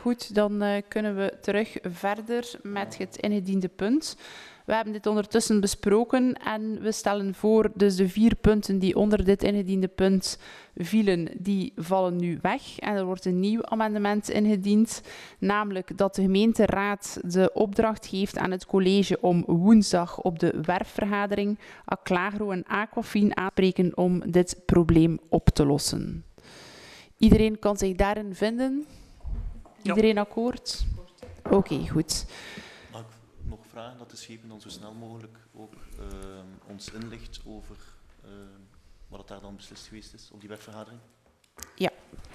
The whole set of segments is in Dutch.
goed, dan kunnen we terug verder met het ingediende punt. We hebben dit ondertussen besproken en we stellen voor, dus de 4 punten die onder dit ingediende punt vielen, die vallen nu weg. En er wordt een nieuw amendement ingediend, namelijk dat de gemeenteraad de opdracht geeft aan het college om woensdag op de werfvergadering Aclagro en Aquafin aanspreken om dit probleem op te lossen. Iedereen kan zich daarin vinden? Iedereen akkoord? Oké, goed. Mag ik nog vragen dat de schepen dan zo snel mogelijk ook ons inlicht over wat het daar dan beslist geweest is op die werkvergadering? Ja.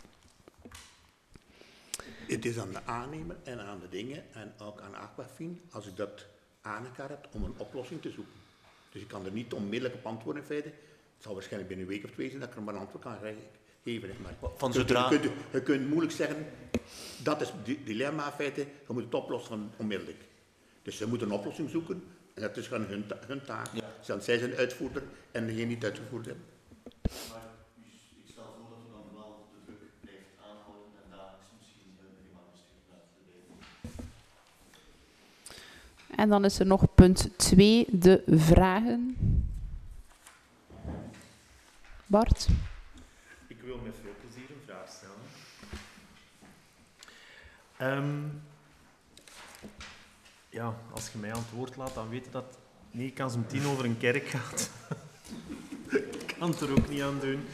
Het is aan de aannemer en aan de dingen en ook aan Aquafin, als ik dat aan elkaar heb, om een oplossing te zoeken. Dus ik kan er niet onmiddellijk op antwoorden in feite. Het zal waarschijnlijk binnen een week of 2 zijn dat ik er maar een antwoord kan geven. Maar van zodra... je kunt moeilijk zeggen, dat is het dilemma in feite, je moet het oplossen onmiddellijk. Dus ze moeten een oplossing zoeken en dat is gewoon hun taak. Ja. Zij zijn uitvoerder en degene die het uitgevoerd hebben. Maar ik stel voor dat u dan wel de druk blijft aanhouden en dagelijks misschien minimaal blijven. En dan is er nog punt 2, de vragen. Bart? Ik wil met veel plezier een vraag stellen. Ja, als je mij aan het woord laat, dan weet je dat het als om 10 over een kerk gaat. Ik kan het er ook niet aan doen.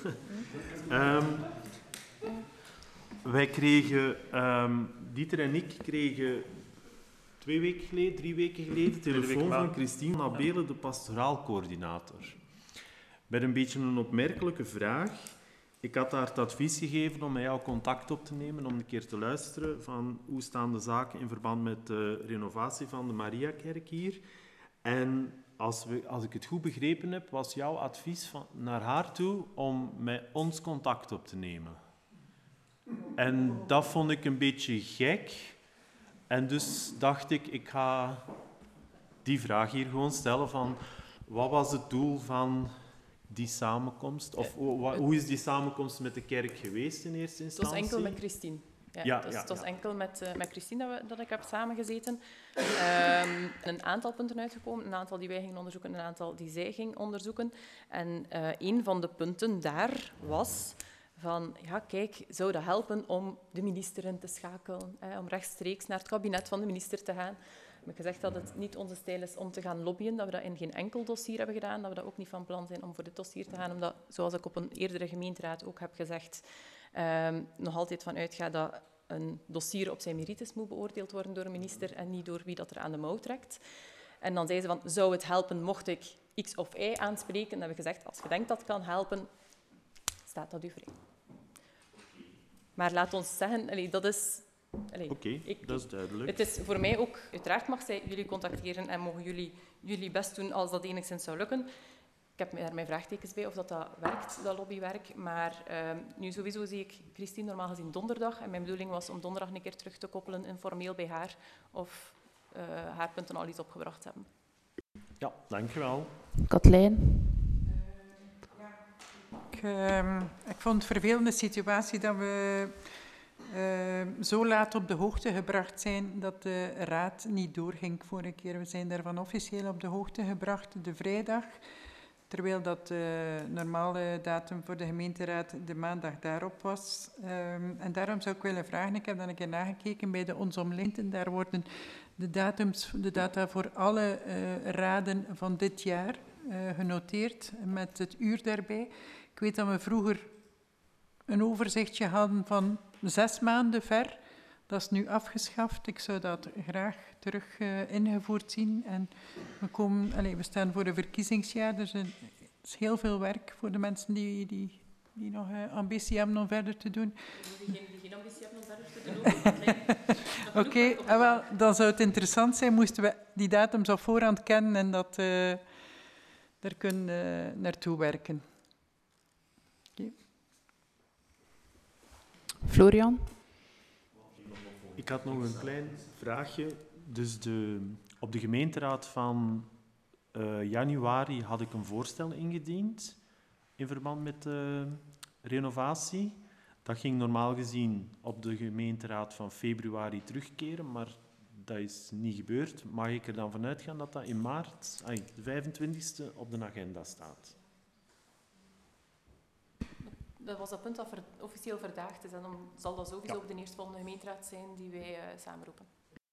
Wij kregen, Dieter en ik kregen 3 weken geleden, telefoon van Christine Nabele, de pastoraalcoördinator. Met een beetje een opmerkelijke vraag. Ik had haar het advies gegeven om met jou contact op te nemen, om een keer te luisteren van hoe staan de zaken in verband met de renovatie van de Mariakerk hier. En als ik het goed begrepen heb, was jouw advies naar haar toe om met ons contact op te nemen. En dat vond ik een beetje gek. En dus dacht ik ga die vraag hier gewoon stellen van, wat was het doel van die samenkomst? Of hoe is die samenkomst met de kerk geweest in eerste instantie? Het was enkel met Christine. Het was enkel met Christine dat ik heb samengezeten. Een aantal punten uitgekomen, een aantal die wij gingen onderzoeken, een aantal die zij ging onderzoeken. En een van de punten daar was van, ja kijk, zou dat helpen om de minister in te schakelen, om rechtstreeks naar het kabinet van de minister te gaan. Ik heb gezegd dat het niet onze stijl is om te gaan lobbyen, dat we dat in geen enkel dossier hebben gedaan, dat we dat ook niet van plan zijn om voor dit dossier te gaan, omdat, zoals ik op een eerdere gemeenteraad ook heb gezegd, nog altijd van uitga dat een dossier op zijn merites moet beoordeeld worden door een minister en niet door wie dat er aan de mouw trekt. En dan zei ze van, zou het helpen mocht ik X of Y aanspreken? Dan hebben we gezegd, als je denkt dat kan helpen, staat dat u vrij. Maar laat ons zeggen, dat is... Oké, dat is duidelijk. Het is voor mij ook, uiteraard mag zij jullie contacteren en mogen jullie best doen als dat enigszins zou lukken. Ik heb daar mijn vraagtekens bij of dat werkt, dat lobbywerk. Maar nu sowieso zie ik Christine normaal gezien donderdag. En mijn bedoeling was om donderdag een keer terug te koppelen, informeel bij haar, of haar punten al iets opgebracht hebben. Ja, dankjewel. Katlijn? Ik vond het een vervelende situatie dat we zo laat op de hoogte gebracht zijn dat de raad niet doorging vorige keer. We zijn daarvan officieel op de hoogte gebracht de vrijdag, terwijl dat de normale datum voor de gemeenteraad de maandag daarop was. En daarom zou ik willen vragen, ik heb dan een keer nagekeken bij de Ons Omlinden, daar worden de data voor alle raden van dit jaar genoteerd met het uur daarbij. Ik weet dat we vroeger een overzichtje hadden van 6 maanden ver. Dat is nu afgeschaft. Ik zou dat graag terug ingevoerd zien. En we staan voor een verkiezingsjaar. Dus er is heel veel werk voor de mensen die nog ambitie hebben om verder te doen. Diegenen die geen ambitie hebben om verder te doen. Oké, wel, dan zou het interessant zijn moesten we die datums op voorhand kennen en dat daar kunnen naartoe werken. Okay. Florian? Ik had nog een klein vraagje. Dus op de gemeenteraad van januari had ik een voorstel ingediend in verband met de renovatie. Dat ging normaal gezien op de gemeenteraad van februari terugkeren, maar dat is niet gebeurd. Mag ik er dan vanuit gaan dat dat in maart, de 25e, op de agenda staat? Dat was dat punt dat officieel verdaagd is. En dan zal dat sowieso op de eerstvolgende gemeenteraad zijn die wij samenroepen.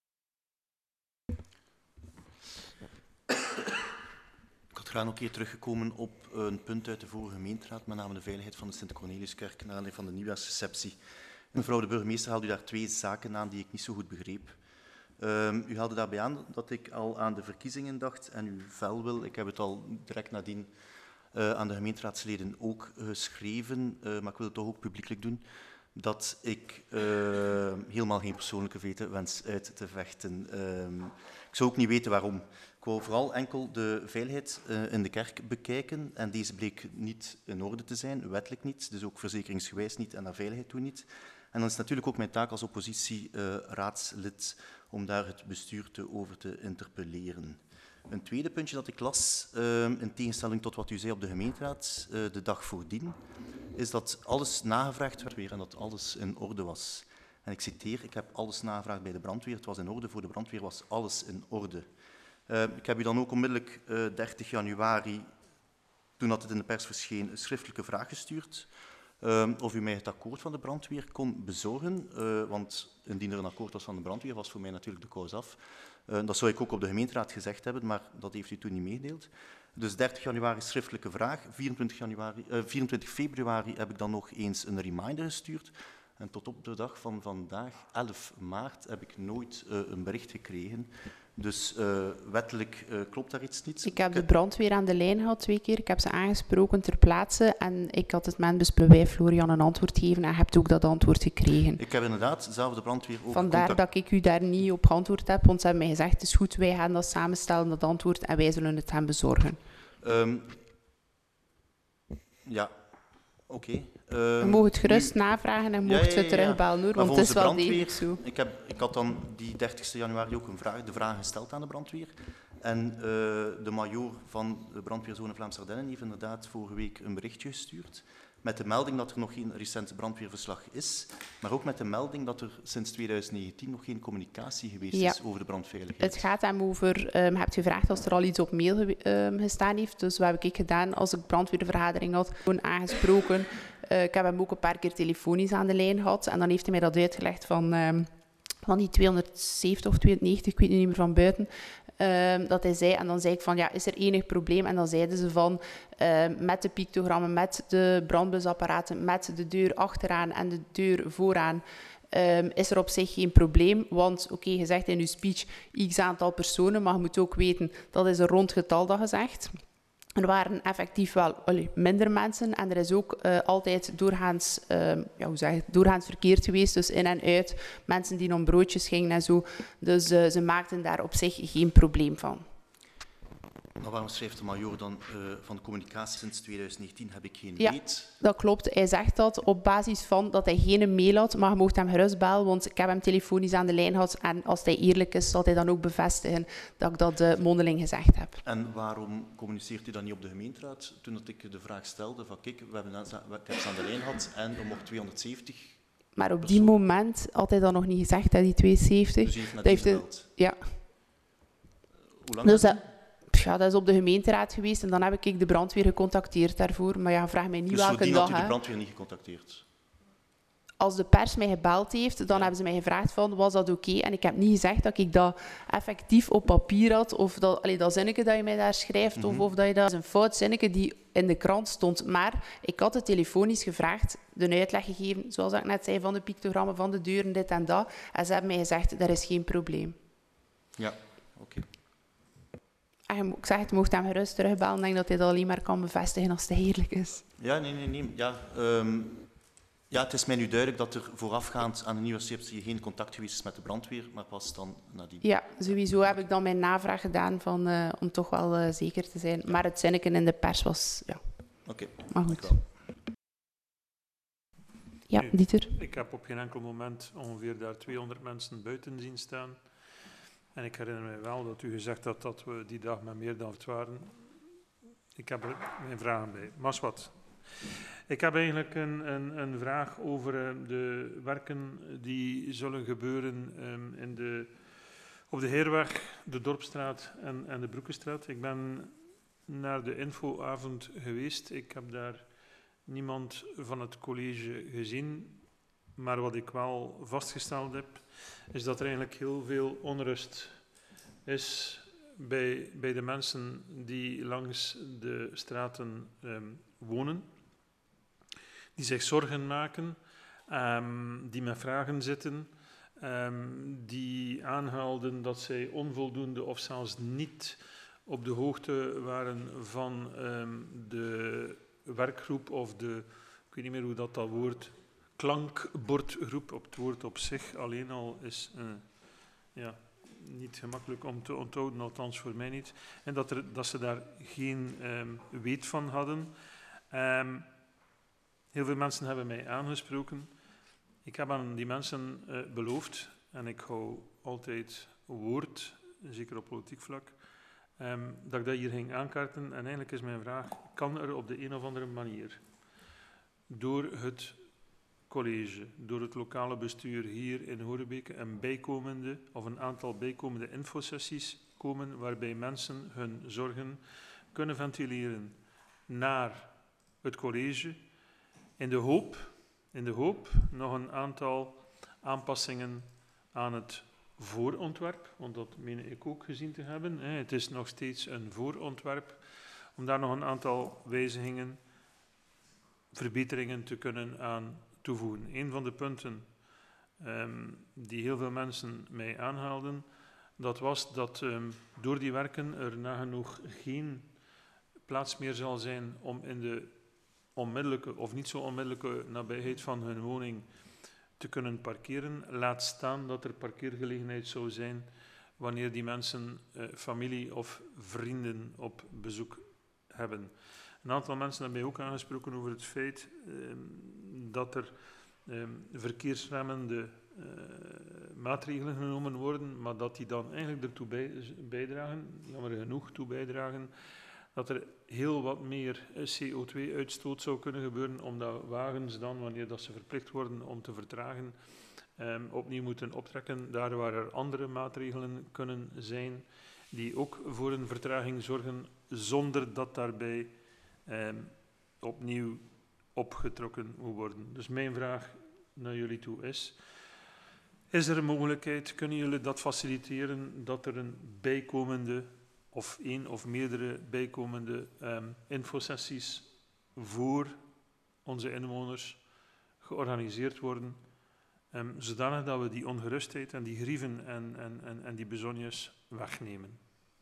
Ik had graag nog een keer teruggekomen op een punt uit de vorige gemeenteraad, met name de veiligheid van de Sint-Corneliuskerk, naar aanleiding van de nieuwjaarsreceptie. En mevrouw de burgemeester haalde u daar 2 zaken aan die ik niet zo goed begreep. U haalde daarbij aan dat ik al aan de verkiezingen dacht en uw vel wil. Ik heb het al direct nadien aan de gemeenteraadsleden ook geschreven, maar ik wil het toch ook publiekelijk doen, dat ik helemaal geen persoonlijke vete wens uit te vechten. Ik zou ook niet weten waarom. Ik wou vooral enkel de veiligheid in de kerk bekijken en deze bleek niet in orde te zijn, wettelijk niet, dus ook verzekeringsgewijs niet en naar veiligheid toe niet. En dan is het natuurlijk ook mijn taak als oppositieraadslid om daar het bestuur over te interpelleren. Een tweede puntje dat ik las, in tegenstelling tot wat u zei op de gemeenteraad de dag voordien, is dat alles nagevraagd werd weer en dat alles in orde was. En ik citeer, ik heb alles nagevraagd bij de brandweer, het was in orde, voor de brandweer was alles in orde. Ik heb u dan ook onmiddellijk 30 januari, toen dat het in de pers verscheen, een schriftelijke vraag gestuurd. Of u mij het akkoord van de brandweer kon bezorgen, want indien er een akkoord was van de brandweer, was voor mij natuurlijk de kous af. Dat zou ik ook op de gemeenteraad gezegd hebben, maar dat heeft u toen niet meegedeeld. Dus 30 januari schriftelijke vraag, 24 februari heb ik dan nog eens een reminder gestuurd. En tot op de dag van vandaag, 11 maart, heb ik nooit een bericht gekregen. Dus wettelijk klopt daar iets niet. Ik heb de brandweer aan de lijn gehad 2 keer. Ik heb ze aangesproken ter plaatse en ik had het met besproken bij Florian een antwoord gegeven en hebt ook dat antwoord gekregen. Ik heb inderdaad zelf de brandweer ook Vandaar dat ik u daar niet op geantwoord heb, want ze hebben mij gezegd, het is goed, wij gaan dat samenstellen, dat antwoord, en wij zullen het hem bezorgen. Ja, oké. Je mag het gerust navragen en mocht het terugbellen, hoor, want het is wel degelijk zo. Ik had dan die 30 januari ook de vraag gesteld aan de brandweer. En de majoor van de brandweerzone Vlaams-Ardennen heeft inderdaad vorige week een berichtje gestuurd met de melding dat er nog geen recent brandweerverslag is, maar ook met de melding dat er sinds 2019 nog geen communicatie geweest is over de brandveiligheid. Het gaat hem over, je hebt gevraagd als er al iets op mail gestaan heeft, dus wat heb ik gedaan als ik brandweervergadering had, gewoon aangesproken. Ik heb hem ook een paar keer telefonisch aan de lijn gehad en dan heeft hij mij dat uitgelegd van die 270 of 290, ik weet niet meer van buiten, dat hij zei. En dan zei ik van, ja, is er enig probleem? En dan zeiden ze van, met de pictogrammen, met de brandbusapparaten, met de deur achteraan en de deur vooraan, is er op zich geen probleem. Want, oké, je zegt in uw speech x aantal personen, maar je moet ook weten, dat is een rond getal dat je zegt. Er waren effectief wel minder mensen en er is ook altijd doorgaans verkeerd geweest, dus in en uit, mensen die om broodjes gingen en zo. Dus ze maakten daar op zich geen probleem van. Maar waarom schrijft de majoor dan van de communicatie sinds 2019 heb ik geen weet? Ja, dat klopt. Hij zegt dat op basis van dat hij geen mail had, maar je mocht hem gerust bellen, want ik heb hem telefonisch aan de lijn gehad en als hij eerlijk is, zal hij dan ook bevestigen dat ik dat mondeling gezegd heb. En waarom communiceert u dan niet op de gemeenteraad? Toen dat ik de vraag stelde van kijk, ik heb ze aan de lijn gehad en er mocht 270... Maar op die moment had hij dat nog niet gezegd, hè, die 270. Dus hij heeft gebeld? Ja. Hoe lang dus ja, dat is op de gemeenteraad geweest en dan heb ik de brandweer gecontacteerd daarvoor. Maar ja, vraag mij niet welke dag. Dus had u de brandweer niet gecontacteerd? Als de pers mij gebeld heeft, dan hebben ze mij gevraagd van, was dat oké? En ik heb niet gezegd dat ik dat effectief op papier had, of dat zinnetje dat je mij daar schrijft, of dat je dat is een fout zinnetje die in de krant stond. Maar ik had het telefonisch gevraagd, de uitleg gegeven, zoals ik net zei, van de pictogrammen, van de deuren, dit en dat. En ze hebben mij gezegd, er is geen probleem. Ja, oké. Ik zeg, het mocht hem gerust terugbellen. Ik denk dat hij dat alleen maar kan bevestigen als het eerlijk is. Ja, nee. Ja, ja, het is mij nu duidelijk dat er voorafgaand aan de nieuwe receptie geen contact geweest is met de brandweer, maar pas dan nadien. Ja, sowieso heb ik dan mijn navraag gedaan om toch wel zeker te zijn. Maar het zinnetje in de pers was, ja. Oké. Maar goed. Ja, Dieter. Ik heb op geen enkel moment ongeveer daar 200 mensen buiten zien staan. En ik herinner mij wel dat u gezegd had dat we die dag met meer dan 8 waren. Ik heb er mijn vragen bij. Maar wat. Ik heb eigenlijk een vraag over de werken die zullen gebeuren op de Heerweg, de Dorpstraat en de Broekenstraat. Ik ben naar de infoavond geweest. Ik heb daar niemand van het college gezien. Maar wat ik wel vastgesteld heb, is dat er eigenlijk heel veel onrust is bij de mensen die langs de straten wonen. Die zich zorgen maken, die met vragen zitten, die aanhaalden dat zij onvoldoende of zelfs niet op de hoogte waren van de werkgroep of de, ik weet niet meer hoe dat woord, klankbordgroep, op het woord op zich alleen al is niet gemakkelijk om te onthouden, althans voor mij niet. En dat ze daar geen weet van hadden. Heel veel mensen hebben mij aangesproken. Ik heb aan die mensen beloofd, en ik hou altijd woord, zeker op politiek vlak, dat ik dat hier ging aankaarten. En eigenlijk is mijn vraag, kan er op de een of andere manier door het college, door het lokale bestuur hier in Horebeke een aantal bijkomende infosessies komen waarbij mensen hun zorgen kunnen ventileren naar het college in de hoop nog een aantal aanpassingen aan het voorontwerp, want dat meen ik ook gezien te hebben. Het is nog steeds een voorontwerp, om daar nog een aantal wijzigingen, verbeteringen te kunnen aan toevoegen. Een van de punten die heel veel mensen mij aanhaalden, dat was dat door die werken er nagenoeg geen plaats meer zal zijn om in de onmiddellijke of niet zo onmiddellijke nabijheid van hun woning te kunnen parkeren. Laat staan dat er parkeergelegenheid zou zijn wanneer die mensen familie of vrienden op bezoek hebben. Een aantal mensen hebben mij ook aangesproken over het feit dat er verkeersremmende maatregelen genomen worden, maar dat die dan eigenlijk ertoe bijdragen, jammer genoeg toe bijdragen, dat er heel wat meer CO2-uitstoot zou kunnen gebeuren, omdat wagens dan, wanneer dat ze verplicht worden om te vertragen, opnieuw moeten optrekken. Daar waar er andere maatregelen kunnen zijn, die ook voor een vertraging zorgen, zonder dat daarbij opnieuw opgetrokken moet worden. Dus mijn vraag naar jullie toe is er een mogelijkheid, kunnen jullie dat faciliteren, dat er een bijkomende of één of meerdere bijkomende infosessies voor onze inwoners georganiseerd worden, zodanig dat we die ongerustheid en die grieven en die bezonjes wegnemen?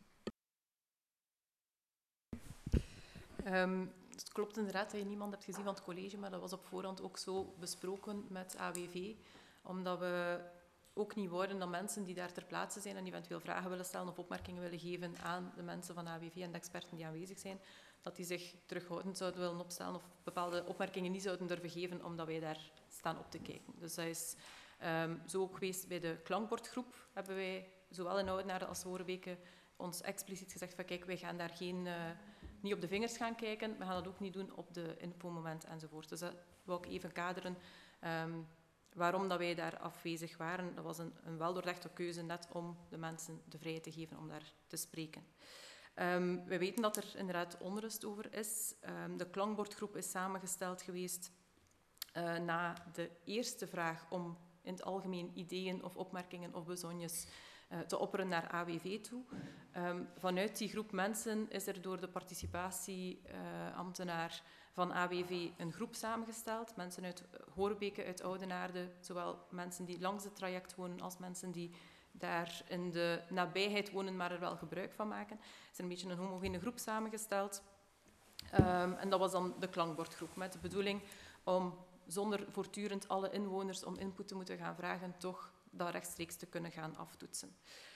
Het klopt inderdaad dat je niemand hebt gezien van het college, maar dat was op voorhand ook zo besproken met AWV, omdat we ook niet worden dat mensen die daar ter plaatse zijn en die eventueel vragen willen stellen of opmerkingen willen geven aan de mensen van AWV en de experten die aanwezig zijn, dat die zich terughoudend zouden willen opstellen of bepaalde opmerkingen niet zouden durven geven, omdat wij daar staan op te kijken. Dus dat is zo ook geweest bij de klankbordgroep, hebben wij zowel in Oudenaarde als Horebeke ons expliciet gezegd van kijk, wij gaan daar niet op de vingers gaan kijken, we gaan dat ook niet doen op de infomoment enzovoort. Dus dat wou ik even kaderen. Waarom dat wij daar afwezig waren, dat was een weldoordachte keuze net om de mensen de vrijheid te geven om daar te spreken. We weten dat er inderdaad onrust over is. De klankbordgroep is samengesteld geweest na de eerste vraag om in het algemeen ideeën of opmerkingen of bezonjes te opperen naar AWV toe. Vanuit die groep mensen is er door de participatieambtenaar van AWV een groep samengesteld. Mensen uit Horebeke, uit Oudenaarde, zowel mensen die langs het traject wonen als mensen die daar in de nabijheid wonen, maar er wel gebruik van maken. Er is een beetje een homogene groep samengesteld. En dat was dan de klankbordgroep, met de bedoeling om zonder voortdurend alle inwoners om input te moeten gaan vragen, toch dat rechtstreeks te kunnen gaan aftoetsen.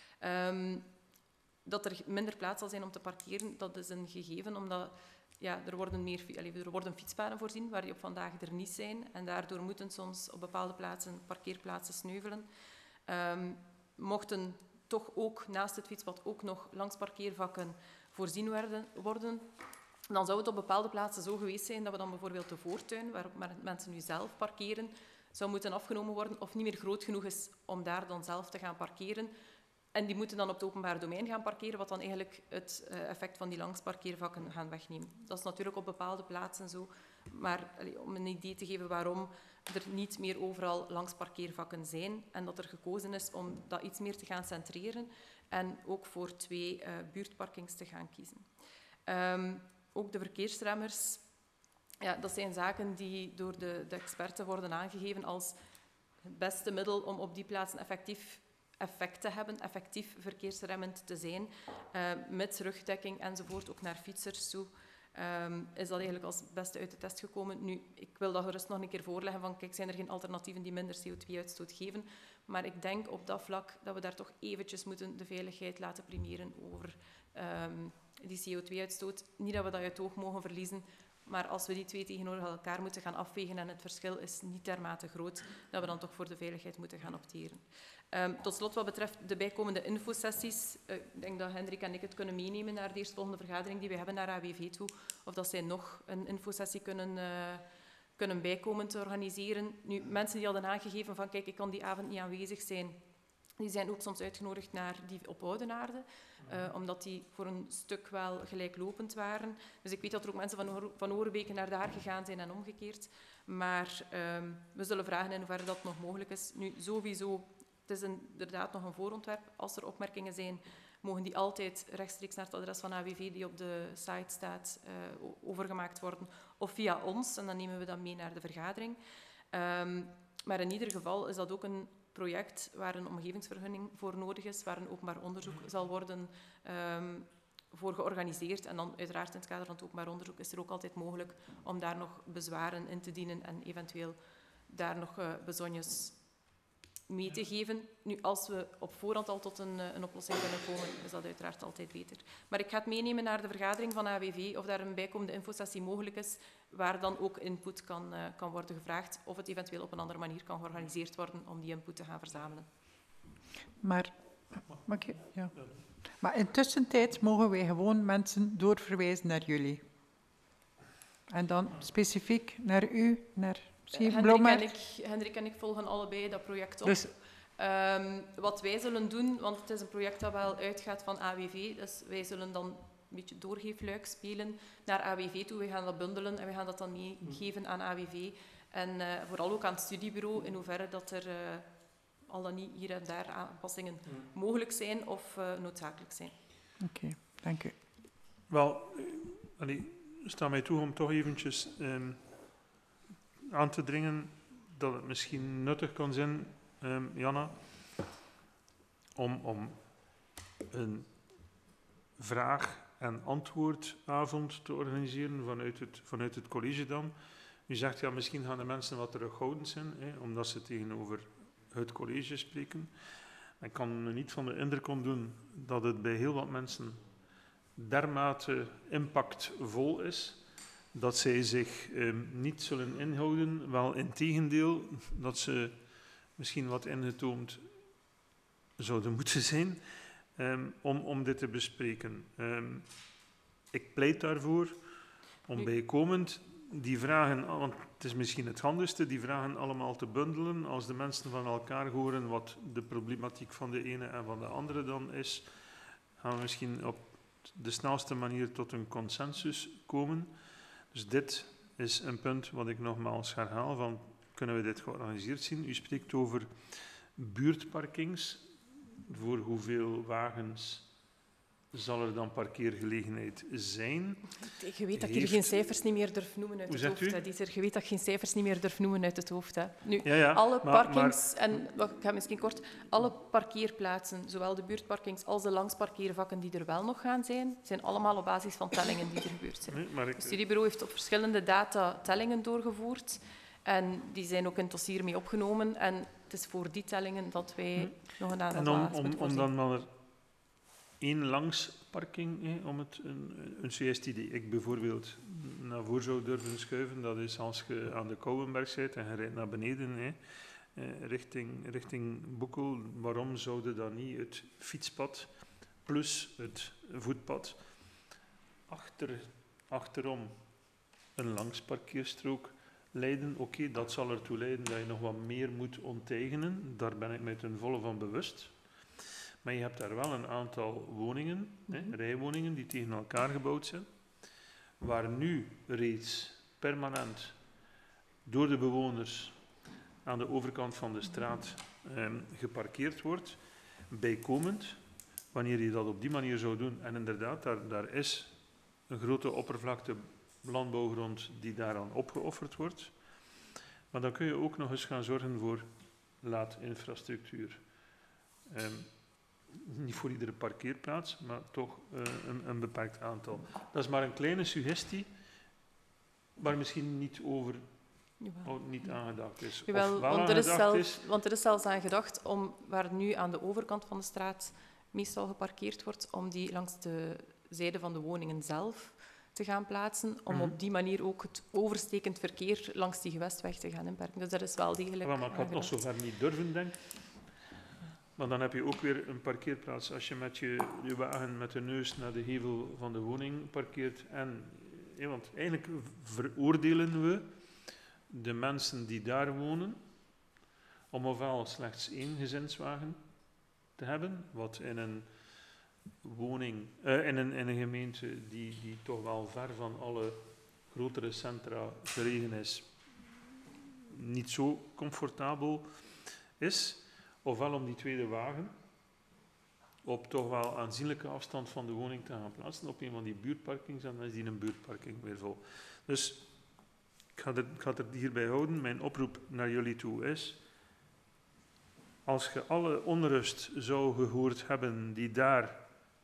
Dat er minder plaats zal zijn om te parkeren, dat is een gegeven, omdat er worden fietspaden voorzien waar die op vandaag er niet zijn. En daardoor moeten soms op bepaalde plaatsen parkeerplaatsen sneuvelen. Mochten toch ook naast het fietspad ook nog langs parkeervakken voorzien worden, Dan zou het op bepaalde plaatsen zo geweest zijn dat we dan bijvoorbeeld de voortuin, waarop mensen nu zelf parkeren, zou moeten afgenomen worden of niet meer groot genoeg is om daar dan zelf te gaan parkeren. En die moeten dan op het openbaar domein gaan parkeren, wat dan eigenlijk het effect van die langsparkeervakken gaan wegnemen. Dat is natuurlijk op bepaalde plaatsen zo, maar om een idee te geven waarom er niet meer overal langsparkeervakken zijn en dat er gekozen is om dat iets meer te gaan centreren en ook voor 2 buurtparkings te gaan kiezen. Ook de verkeersremmers, ja, dat zijn zaken die door de experten worden aangegeven als het beste middel om op die plaatsen effectief effect te hebben, effectief verkeersremmend te zijn, met rugdekking enzovoort, ook naar fietsers toe, is dat eigenlijk als het beste uit de test gekomen. Nu, ik wil dat gerust nog een keer voorleggen van, kijk, zijn er geen alternatieven die minder CO2-uitstoot geven? Maar ik denk op dat vlak dat we daar toch eventjes moeten de veiligheid laten primeren over die CO2-uitstoot. Niet dat we dat uit het oog mogen verliezen, maar als we die 2 tegenover elkaar moeten gaan afwegen en het verschil is niet dermate groot, dat we dan toch voor de veiligheid moeten gaan opteren. Tot slot, wat betreft de bijkomende infosessies, ik denk dat Hendrik en ik het kunnen meenemen naar de eerstvolgende vergadering die we hebben naar AWV toe, of dat zij nog een infosessie kunnen bijkomen te organiseren. Nu, mensen die hadden aangegeven van, kijk, ik kan die avond niet aanwezig zijn, die zijn ook soms uitgenodigd naar die op Oudenaarde, omdat die voor een stuk wel gelijklopend waren. Dus ik weet dat er ook mensen van Oerbeke naar daar gegaan zijn en omgekeerd. Maar we zullen vragen in hoeverre dat nog mogelijk is. Nu, sowieso, het is inderdaad nog een voorontwerp. Als er opmerkingen zijn, mogen die altijd rechtstreeks naar het adres van AWV die op de site staat overgemaakt worden. Of via ons, en dan nemen we dat mee naar de vergadering. Maar in ieder geval is dat ook een project waar een omgevingsvergunning voor nodig is, waar een openbaar onderzoek zal worden voor georganiseerd. En dan uiteraard in het kader van het openbaar onderzoek is er ook altijd mogelijk om daar nog bezwaren in te dienen en eventueel daar nog bezonjes mee te geven. Nu, als we op voorhand al tot een oplossing kunnen komen, is dat uiteraard altijd beter. Maar ik ga het meenemen naar de vergadering van AWV, of daar een bijkomende infosessie mogelijk is, waar dan ook input kan worden gevraagd, of het eventueel op een andere manier kan georganiseerd worden om die input te gaan verzamelen. Maar intussen mogen wij gewoon mensen doorverwijzen naar jullie. En dan specifiek naar u, naar Hendrik en ik volgen allebei dat project op. Dus wat wij zullen doen, want het is een project dat wel uitgaat van AWV, dus wij zullen dan een beetje doorgeefluik spelen naar AWV toe. We gaan dat bundelen en we gaan dat dan meegeven aan AWV. En vooral ook aan het studiebureau, in hoeverre dat er al dan niet hier en daar aanpassingen mogelijk zijn of noodzakelijk zijn. Oké, dank u. Wel, sta mij toe om toch eventjes aan te dringen dat het misschien nuttig kan zijn, Janna, om een vraag- en antwoordavond te organiseren vanuit het college dan. U zegt, ja, misschien gaan de mensen wat terughoudend zijn, omdat ze tegenover het college spreken. Ik kan me niet van de indruk ontdoen dat het bij heel wat mensen dermate impactvol is, dat zij zich niet zullen inhouden. Wel integendeel, dat ze misschien wat ingetoomd zouden moeten zijn om dit te bespreken. Ik pleit daarvoor om bijkomend die vragen, want het is misschien het handigste, die vragen allemaal te bundelen. Als de mensen van elkaar horen wat de problematiek van de ene en van de andere dan is, gaan we misschien op de snelste manier tot een consensus komen. Dus dit is een punt wat ik nogmaals herhaal, van kunnen we dit georganiseerd zien? U spreekt over buurtparkings. Voor hoeveel wagens zal er dan parkeergelegenheid zijn? Je weet dat ik hier geen cijfers niet meer durf noemen uit het hoofd. Je weet dat ik geen cijfers niet meer durf noemen uit het hoofd. Hè. Nu, alle parkings, en ik ga misschien kort, alle parkeerplaatsen, zowel de buurtparkings als de langsparkeervakken die er wel nog gaan zijn allemaal op basis van tellingen die er gebeurd zijn. Het studiebureau heeft op verschillende data tellingen doorgevoerd en die zijn ook in het dossier mee opgenomen. En het is voor die tellingen dat wij nog een aantal wagens moeten voorzien. Om dan maar één langsparking, om het een CS die ik bijvoorbeeld naar voren zou durven schuiven, dat is als je aan de Kouwenberg zit en je rijdt naar beneden, richting Boekel. Waarom zouden dan niet het fietspad plus het voetpad achterom een langsparkeerstrook leiden. Oké, dat zal ertoe leiden dat je nog wat meer moet onteigenen. Daar ben ik mij ten volle van bewust. Maar je hebt daar wel een aantal woningen, rijwoningen, die tegen elkaar gebouwd zijn, waar nu reeds permanent door de bewoners aan de overkant van de straat geparkeerd wordt. Bijkomend, wanneer je dat op die manier zou doen, en inderdaad, daar is een grote oppervlakte landbouwgrond die daaraan opgeofferd wordt, maar dan kun je ook nog eens gaan zorgen voor laadinfrastructuur. Niet voor iedere parkeerplaats, maar toch een beperkt aantal. Dat is maar een kleine suggestie, waar misschien niet over niet aangedacht is. Jawel, want er is zelfs aan gedacht om, waar nu aan de overkant van de straat meestal geparkeerd wordt, om die langs de zijde van de woningen zelf te gaan plaatsen, om op die manier ook het overstekend verkeer langs die gewestweg te gaan inperken. Dus dat is wel degelijk. Maar ik had nog zo ver niet durven denken. Maar dan heb je ook weer een parkeerplaats. Als je met je wagen met de neus naar de gevel van de woning parkeert. Want eigenlijk veroordelen we de mensen die daar wonen om ofwel slechts 1 gezinswagen te hebben, wat in een woning, in een gemeente die toch wel ver van alle grotere centra gelegen is, niet zo comfortabel is. Ofwel om die tweede wagen op toch wel aanzienlijke afstand van de woning te gaan plaatsen op een van die buurtparkings, en dan is die een buurtparking weer vol. Dus ik ga het er hierbij houden. Mijn oproep naar jullie toe is, als je alle onrust zou gehoord hebben die daar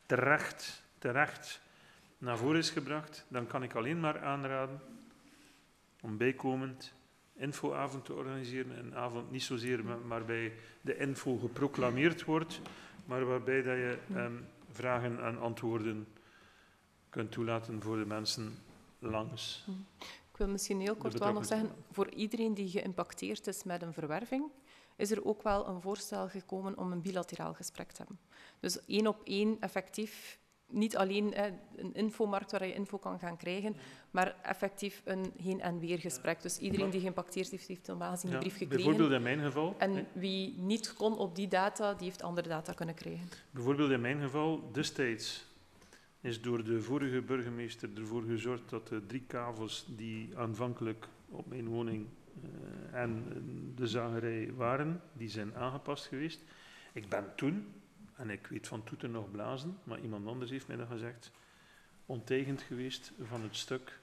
terecht naar voren is gebracht, dan kan ik alleen maar aanraden om bijkomend infoavond te organiseren. Een avond niet zozeer waarbij de info geproclameerd wordt, maar waarbij dat je vragen en antwoorden kunt toelaten voor de mensen langs. Ik wil misschien heel kort wel nog zeggen, voor iedereen die geïmpacteerd is met een verwerving, is er ook wel een voorstel gekomen om een bilateraal gesprek te hebben. Dus 1-op-1 effectief, niet alleen een infomarkt waar je info kan gaan krijgen, maar effectief een heen- en weer gesprek. Dus iedereen die geïmpacteerd heeft, heeft normaal gezien een brief gekregen. Bijvoorbeeld in mijn geval. En wie niet kon op die data, die heeft andere data kunnen krijgen. Bijvoorbeeld in mijn geval, destijds is door de vorige burgemeester ervoor gezorgd dat de 3 kavels die aanvankelijk op mijn woning en de zagerij waren, die zijn aangepast geweest. Ik ben toen, en ik weet van toeten nog blazen, maar iemand anders heeft mij dat gezegd, onteigend geweest van het stuk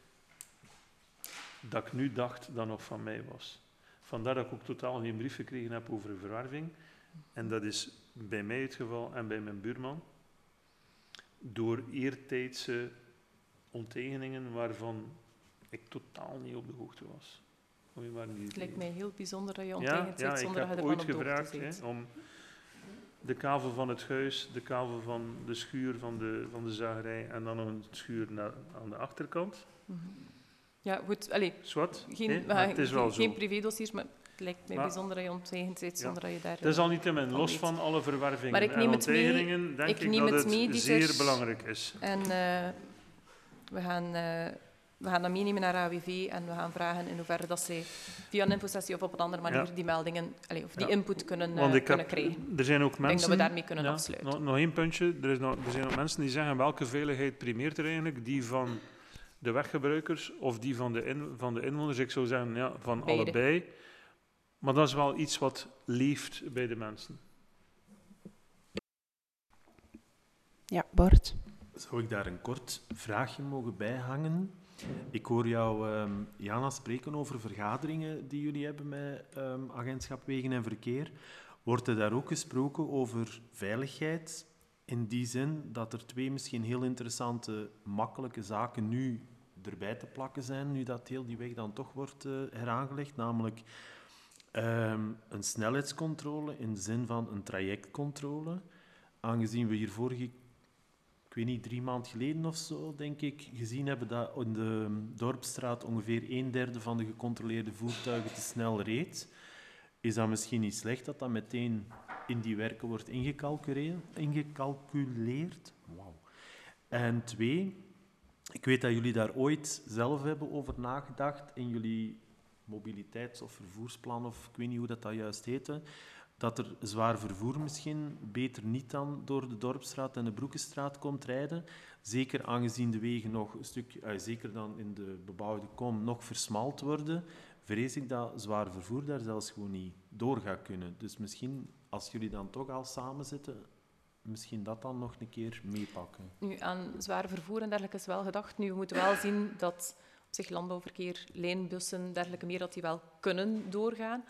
dat ik nu dacht dat nog van mij was. Vandaar dat ik ook totaal geen brief gekregen heb over een verwerving. En dat is bij mij het geval en bij mijn buurman. Door eertijdse onteigeningen waarvan ik totaal niet op de hoogte was. Het lijkt mij heel bijzonder dat je onteigend bent zonder dat je ervan op de hoogte bent. Ik heb ooit gevraagd om de kavel van het huis, de kavel van de schuur van de zagerij en dan nog een schuur aan de achterkant. Ja, goed. Geen privédossiers, maar het lijkt mij bijzonder dat je onteigend bent zonder dat je daar... Het is al niet in mijn los van alle verwervingen en onteigeningen, denk ik dat het zeer belangrijk is. En we gaan dat meenemen naar AWV en we gaan vragen in hoeverre dat zij via een infosessie of op een andere manier die meldingen, of die input kunnen krijgen. Er zijn ook mensen, ik denk dat we daarmee kunnen afsluiten. Nog één puntje. Er zijn ook mensen die zeggen welke veiligheid primeert er eigenlijk? Die van de weggebruikers of die van de inwoners? Ik zou zeggen van beide. Allebei. Maar dat is wel iets wat leeft bij de mensen. Ja, Bart. Zou ik daar een kort vraagje mogen bijhangen? Ik hoor jou, Jana, spreken over vergaderingen die jullie hebben met Agentschap Wegen en Verkeer. Wordt er daar ook gesproken over veiligheid? In die zin dat er 2 misschien heel interessante, makkelijke zaken nu erbij te plakken zijn, nu dat heel die weg dan toch wordt heraangelegd, namelijk een snelheidscontrole in de zin van een trajectcontrole. Aangezien we hier ik weet niet, 3 maanden geleden of zo, denk ik, gezien hebben dat in de Dorpsstraat ongeveer 1/3 van de gecontroleerde voertuigen te snel reed, is dat misschien niet slecht dat dat meteen in die werken wordt ingecalculeerd. Wauw. En 2, Ik weet dat jullie daar ooit zelf hebben over nagedacht in jullie mobiliteits- of vervoersplan, of ik weet niet hoe dat juist heette, dat er zwaar vervoer misschien beter niet dan door de Dorpsstraat en de Broekenstraat komt rijden. Zeker aangezien de wegen nog een stuk, zeker dan in de bebouwde kom, nog versmalt worden, vrees ik dat zwaar vervoer daar zelfs gewoon niet door gaat kunnen. Dus misschien, als jullie dan toch al samen zitten, misschien dat dan nog een keer meepakken. Nu, aan zwaar vervoer en dergelijke is wel gedacht. Nu, we moeten wel zien dat op zich landbouwverkeer, lijnbussen, dergelijke meer, dat die wel kunnen doorgaan.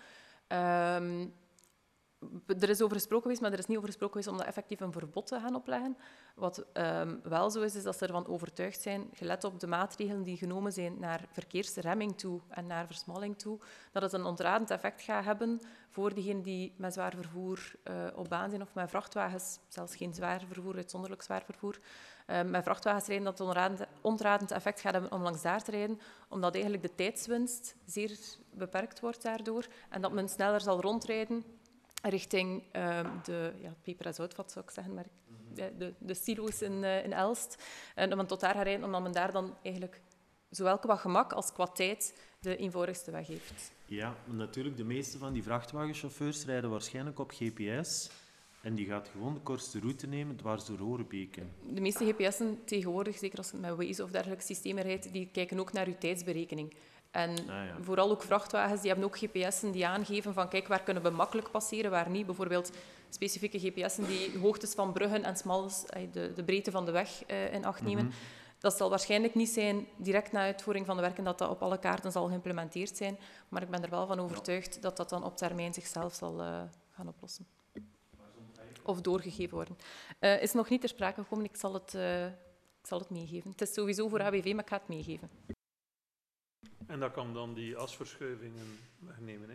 Er is over gesproken geweest, maar er is niet over gesproken geweest om dat effectief een verbod te gaan opleggen. Wat wel zo is dat ze ervan overtuigd zijn, gelet op de maatregelen die genomen zijn naar verkeersremming toe en naar versmalling toe, dat het een ontradend effect gaat hebben voor diegenen die met zwaar vervoer op baan zijn of met vrachtwagens, zelfs geen zwaar vervoer, uitzonderlijk zwaar vervoer, met vrachtwagens rijden, dat het ontradend effect gaat hebben om langs daar te rijden, omdat eigenlijk de tijdswinst zeer beperkt wordt daardoor en dat men sneller zal rondrijden richting de Peper en Zoutvat, zou ik zeggen, maar de silo's in Elst. En om men tot daar gaat rijden, omdat men daar dan eigenlijk zowel qua gemak als qua tijd de eenvoudigste weg heeft. Ja, natuurlijk, de meeste van die vrachtwagenchauffeurs rijden waarschijnlijk op GPS en die gaat gewoon de kortste route nemen dwars door Horebeke. De meeste GPS'en tegenwoordig, zeker als je met Waze of dergelijke systemen rijdt, die kijken ook naar je tijdsberekening. En vooral ook vrachtwagens, die hebben ook GPS'en die aangeven van kijk, waar kunnen we makkelijk passeren, waar niet. Bijvoorbeeld specifieke GPS'en die hoogtes van bruggen en smals, de breedte van de weg in acht nemen. Dat zal waarschijnlijk niet zijn direct na uitvoering van de werken dat dat op alle kaarten zal geïmplementeerd zijn. Maar ik ben er wel van overtuigd dat dat dan op termijn zichzelf zal gaan oplossen. Of doorgegeven worden. Is nog niet ter sprake gekomen, ik zal het meegeven. Het is sowieso voor AWV, maar ik ga het meegeven. En dat kan dan die asverschuivingen wegnemen, hè?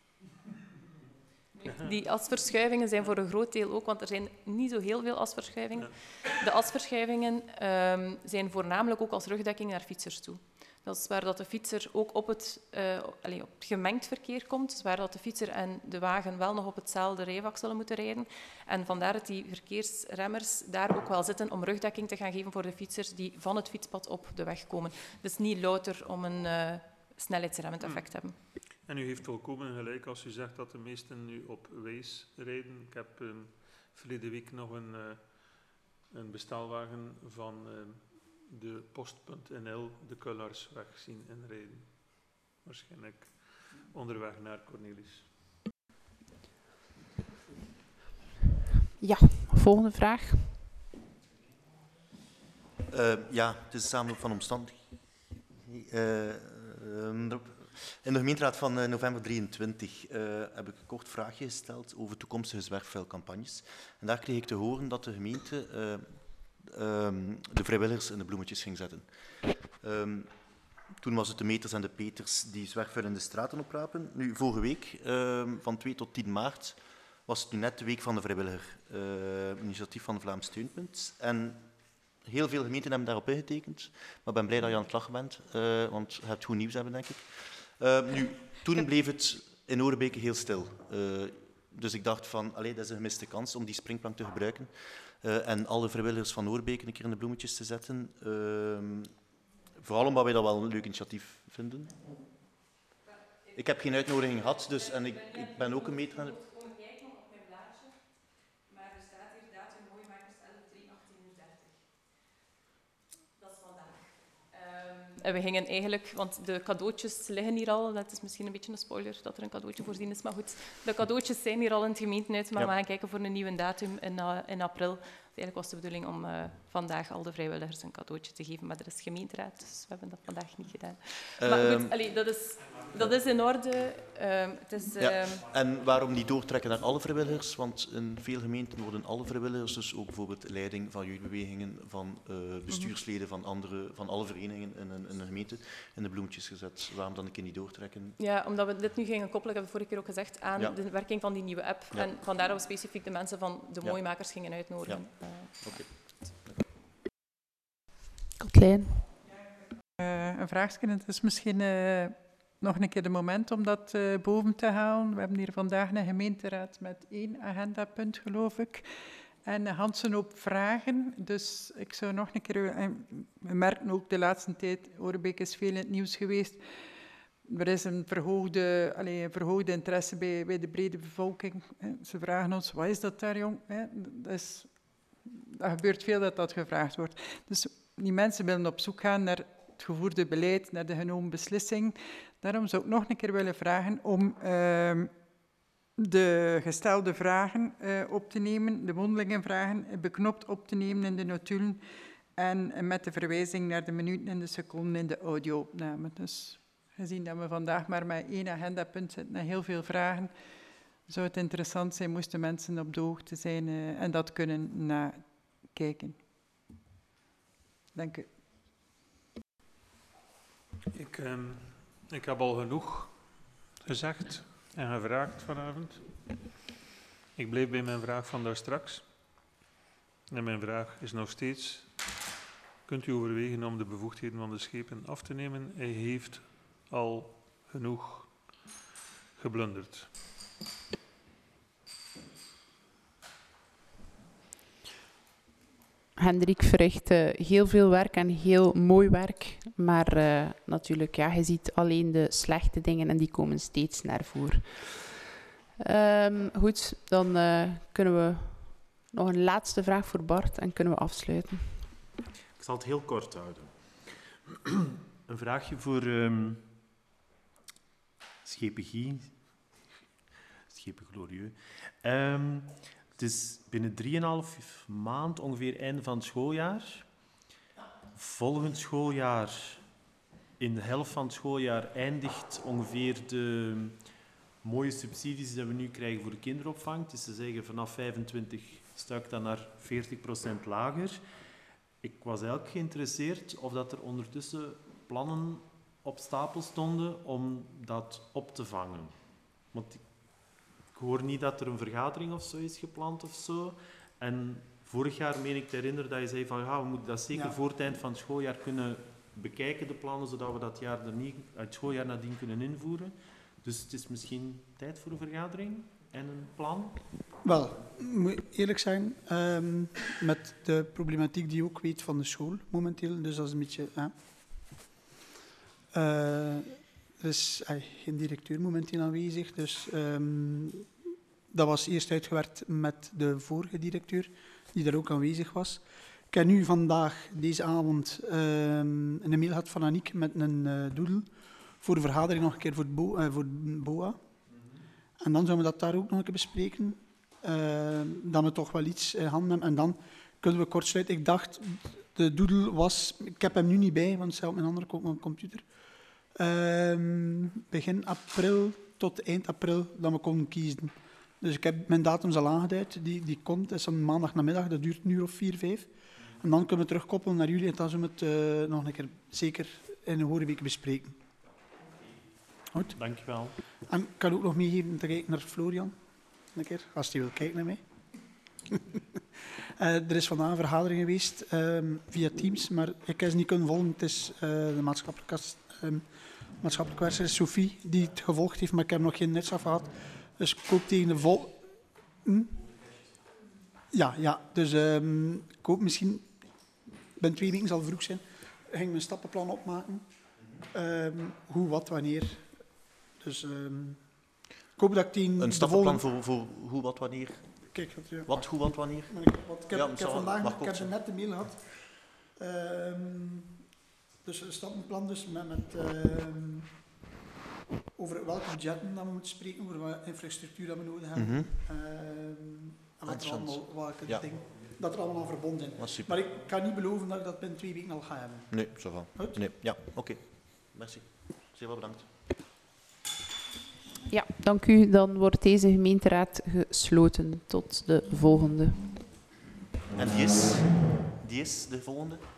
Die asverschuivingen zijn voor een groot deel ook, want er zijn niet zo heel veel asverschuivingen. De asverschuivingen zijn voornamelijk ook als rugdekking naar fietsers toe. Dat is waar dat de fietser ook op het gemengd verkeer komt, dus waar dat de fietser en de wagen wel nog op hetzelfde rijvak zullen moeten rijden. En vandaar dat die verkeersremmers daar ook wel zitten om rugdekking te gaan geven voor de fietsers die van het fietspad op de weg komen. Dus niet louter om een snelheidsremmend effect te hebben. En u heeft volkomen gelijk als u zegt dat de meesten nu op Waze rijden. Ik heb verleden week nog een bestelwagen van de Post.nl de Kullarsweg zien inrijden. Waarschijnlijk onderweg naar Cornelis. Ja, volgende vraag. Ja, het is een samenloop van omstandigheden. In de gemeenteraad van november 23 heb ik een kort vraagje gesteld over toekomstige zwerfvuilcampagnes. En daar kreeg ik te horen dat de gemeente de vrijwilligers in de bloemetjes ging zetten. Toen was het de meters en de peters die zwerfvuil in de straten oprapen. Nu, vorige week, van 2 tot 10 maart, was het nu net de week van de vrijwilliger. Initiatief van Vlaams Steunpunt. En heel veel gemeenten hebben daarop ingetekend. Maar ik ben blij dat je aan het lachen bent, want je hebt goed nieuws hebben, denk ik. Toen bleef het in Horebeke heel stil. Dus ik dacht van, dat is een gemiste kans om die springplank te gebruiken. En alle vrijwilligers van Horebeke een keer in de bloemetjes te zetten. Vooral omdat wij dat wel een leuk initiatief vinden. Ik heb geen uitnodiging gehad, dus, en ik ben ook een meter aan het... En we gingen eigenlijk, want de cadeautjes liggen hier al, dat is misschien een beetje een spoiler dat er een cadeautje voorzien is, maar goed, de cadeautjes zijn hier al in het gemeentehuis, maar we gaan kijken voor een nieuwe datum in april. Eigenlijk was de bedoeling om vandaag al de vrijwilligers een cadeautje te geven, maar er is gemeenteraad, dus we hebben dat vandaag niet gedaan. Maar goed, dat is in orde. En waarom niet doortrekken naar alle vrijwilligers? Want in veel gemeenten worden alle vrijwilligers, dus ook bijvoorbeeld leiding van jeugdbewegingen, van bestuursleden van alle verenigingen in een gemeente, in de bloemetjes gezet. Waarom dan een keer niet doortrekken? Ja, omdat we dit nu gingen koppelen, ik heb het vorige keer ook gezegd, aan de werking van die nieuwe app. Ja. En vandaar dat we specifiek de mensen van de Mooimakers gingen uitnodigen. Ja. Oké. Katlijn. Een vraagje, het is misschien nog een keer de moment om dat boven te halen. We hebben hier vandaag een gemeenteraad met 1 agendapunt, geloof ik. En een ganse hoop vragen. Dus ik zou nog een keer... En we merken ook de laatste tijd, Orebeek is veel in het nieuws geweest. Er is een verhoogde interesse bij de brede bevolking. Ze vragen ons, wat is dat daar, jong? Dat gebeurt veel dat gevraagd wordt. Dus die mensen willen op zoek gaan naar het gevoerde beleid, naar de genomen beslissing. Daarom zou ik nog een keer willen vragen om de gestelde vragen op te nemen, de mondelinge vragen, beknopt op te nemen in de notulen en met de verwijzing naar de minuten en de seconden in de audio-opname. Dus gezien dat we vandaag maar met 1 agendapunt zitten en heel veel vragen, zou het interessant zijn moesten mensen op de hoogte zijn en dat kunnen nakijken. Dank u. Ik heb al genoeg gezegd en gevraagd vanavond. Ik bleef bij mijn vraag van daar straks. En mijn vraag is nog steeds: kunt u overwegen om de bevoegdheden van de schepen af te nemen? Hij heeft al genoeg geblunderd. Hendrik verricht heel veel werk en heel mooi werk. Maar natuurlijk, ja, je ziet alleen de slechte dingen en die komen steeds naar voren. Goed, dan kunnen we nog een laatste vraag voor Bart en kunnen we afsluiten. Ik zal het heel kort houden. Een vraagje voor Schepen Glorieux. Het is binnen 3,5 maand, ongeveer einde van het schooljaar. Volgend schooljaar, in de helft van het schooljaar, eindigt ongeveer de mooie subsidies die we nu krijgen voor de kinderopvang. Het is te zeggen, vanaf 25 stuikt dat naar 40% lager. Ik was eigenlijk geïnteresseerd of dat er ondertussen plannen op stapel stonden om dat op te vangen. Want ik hoor niet dat er een vergadering of zo is gepland of zo. En vorig jaar meen ik te herinneren dat je zei van ja, we moeten dat zeker voor het eind van het schooljaar kunnen bekijken, de plannen, zodat we dat jaar het schooljaar nadien kunnen invoeren. Dus het is misschien tijd voor een vergadering en een plan? Wel, ik moet eerlijk zijn, met de problematiek die je ook weet van de school momenteel, dus dat is een beetje... er is geen directeur momenteel aanwezig, dus dat was eerst uitgewerkt met de vorige directeur, die daar ook aanwezig was. Ik heb nu vandaag, deze avond, een mail gehad van Aniek met een doodle voor de vergadering nog een keer voor BOA. En dan zouden we dat daar ook nog een keer bespreken. Dat we toch wel iets in handen hebben. En dan kunnen we kort sluiten. Ik dacht, de doodle was... Ik heb hem nu niet bij, want zelf mijn andere komt op mijn computer. Begin april tot eind april dat we konden kiezen. Dus ik heb mijn datums al aangeduid. Die komt, dat is een maandagnamiddag, dat duurt een uur of 4, 5. En dan kunnen we terugkoppelen naar jullie en dan zullen we het nog een keer zeker in een horeweek bespreken. Goed? Dankjewel. En ik kan ook nog meegeven te kijken naar Florian, een keer, als hij wil kijken naar mij. Er is vandaag een vergadering geweest via Teams, maar ik heb ze niet kunnen volgen. Het is de maatschappelijk werker Sophie die het gevolgd heeft, maar ik heb nog geen netsaf gehad. Dus ik hoop tegen de Ja, dus ik hoop misschien... Binnen 2 weken zal het vroeg zijn. Ik ging mijn stappenplan opmaken. Hoe, wat, wanneer. Dus ik hoop dat ik tegen een stappenplan voor hoe, wat, wanneer? Kijk, wat, hoe, wat, wanneer? Ik heb vandaag net de mail gehad. Dus een stappenplan dus met over welke budgetten dat we moeten spreken, over welke infrastructuur dat we nodig hebben. En dat er allemaal aan verbonden zijn. Maar ik kan niet beloven dat ik dat binnen 2 weken al ga hebben. Nee, zo van. Nee, ja, oké. Merci. Zeer wel bedankt. Ja, dank u. Dan wordt deze gemeenteraad gesloten tot de volgende. En die is de volgende?